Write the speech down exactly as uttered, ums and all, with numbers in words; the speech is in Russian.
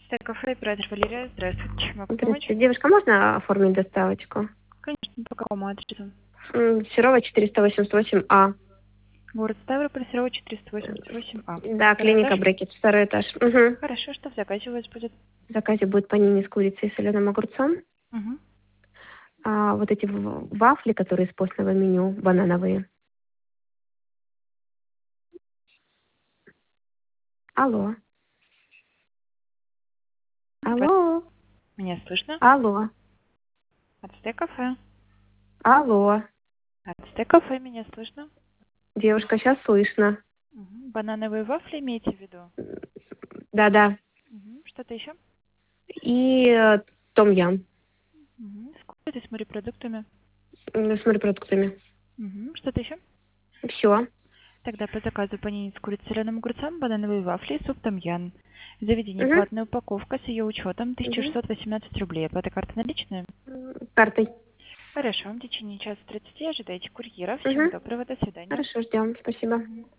Так, кафе, оператор Валерия. Здравствуйте. Чем могу помочь? Здравствуйте. Девушка, можно оформить доставочку? Конечно, по какому адресу? М, Серова четыреста восемьдесят восемь А. Город Ставрополь, Серова четыреста восемьдесят восемь А. Да, Второй клиника этаж? Брекет, второй этаж. Угу. Хорошо, что в заказе у вас будет? В заказе будет панини с курицей и соленым огурцом. Угу. А вот эти в- вафли, которые из постного меню, банановые. Алло. Алло. Меня слышно? Алло. От Сте кафе. Алло. От Сте кафе меня слышно? Девушка, сейчас слышно. Угу. Банановые вафли имеете в виду? Да-да. Угу. Что-то еще? И э, том-ям Угу. С курицей, с морепродуктами. м, с морепродуктами. Угу. Что-то еще? Все. Тогда по заказу панини с курицей, соленым огурцом, банановые вафли и суп том-ян. Заведение Угу. платная упаковка с ее учетом тысяча Угу. шестьсот восемнадцать рублей. Оплата карты наличная? Картой. Хорошо, в течение часа тридцати ожидайте курьера. Всего Угу. доброго, до свидания. Хорошо, ждем. Спасибо. Мгм.